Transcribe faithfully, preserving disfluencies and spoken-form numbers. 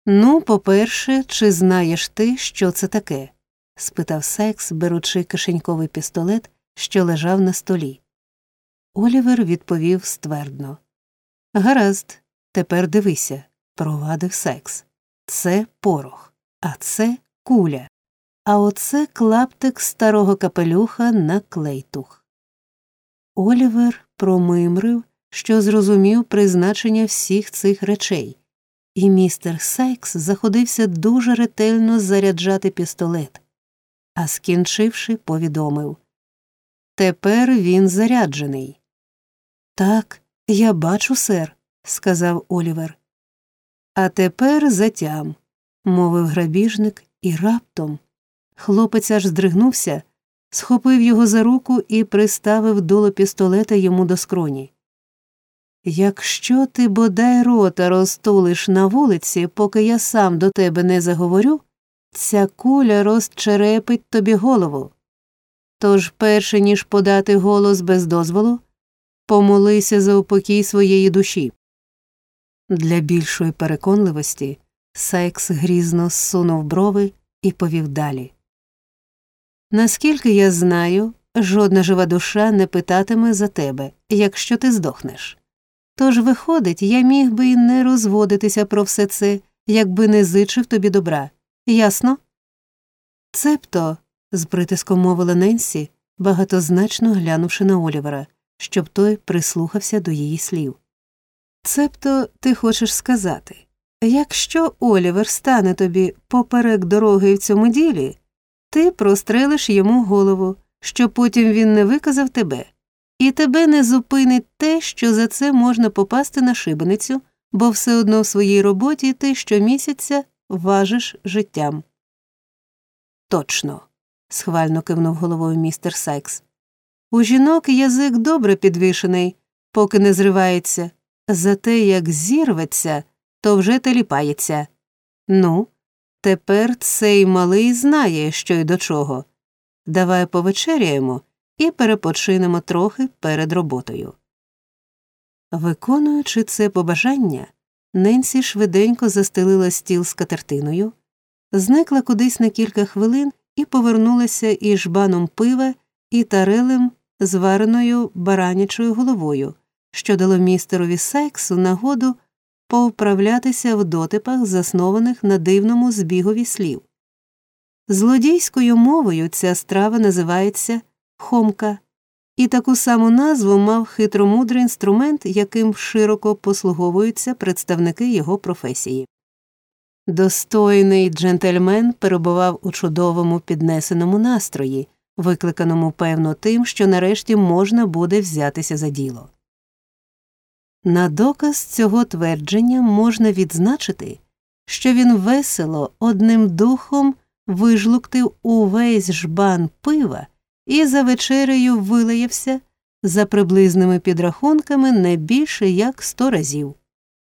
Ну, по-перше, чи знаєш ти, що це таке? – спитав Сайкс, беручи кишеньковий пістолет, що лежав на столі. Олівер відповів ствердно. Гаразд, тепер дивися, провадив Сайкс. Це порох, а це куля, а оце клаптик старого капелюха на клейтух. Олівер промимрив, що зрозумів призначення всіх цих речей, і містер Сайкс заходився дуже ретельно заряджати пістолет, а скінчивши, повідомив. Тепер він заряджений. Так, я бачу, сер, сказав Олівер. А тепер затям, мовив грабіжник, і раптом хлопець аж здригнувся, схопив його за руку і приставив дуло пістолета йому до скроні. Якщо ти бодай рота розтулиш на вулиці, поки я сам до тебе не заговорю, ця куля розчерепить тобі голову. Тож, перше ніж подати голос без дозволу, помолися за упокій своєї душі. Для більшої переконливості Сайкс грізно зсунув брови і повів далі. Наскільки я знаю, жодна жива душа не питатиме за тебе, якщо ти здохнеш. Тож, виходить, я міг би й не розводитися про все це, якби не зичив тобі добра. Ясно? Цебто, з притиском мовила Ненсі, багатозначно глянувши на Олівера, щоб той прислухався до її слів. Цебто, ти хочеш сказати, якщо Олівер стане тобі поперек дороги в цьому ділі, ти прострелиш йому голову, щоб потім він не виказав тебе, і тебе не зупинить те, що за це можна попасти на шибеницю, бо все одно в своїй роботі ти щомісяця важиш життям. Точно, схвально кивнув головою містер Сайкс. У жінок язик добре підвішений, поки не зривається, зате як зірветься, то вже теліпається. Ну, тепер цей малий знає, що й до чого. Давай повечеряємо і перепочинемо трохи перед роботою. Виконуючи це побажання, Ненсі швиденько застелила стіл скатертиною, зникла кудись на кілька хвилин і повернулася із жбаном пива і тарелем з вареною баранячою головою, що дало містерові Сайксу нагоду повправлятися в дотипах, заснованих на дивному збігові слів. Злодійською мовою ця страва називається хомка, і таку саму назву мав хитромудрий інструмент, яким широко послуговуються представники його професії. Достойний джентльмен перебував у чудовому піднесеному настрої, викликаному, певно, тим, що нарешті можна буде взятися за діло. На доказ цього твердження можна відзначити, що він весело одним духом вижлуктив увесь жбан пива і за вечерею вилаявся, за приблизними підрахунками, не більше як сто разів.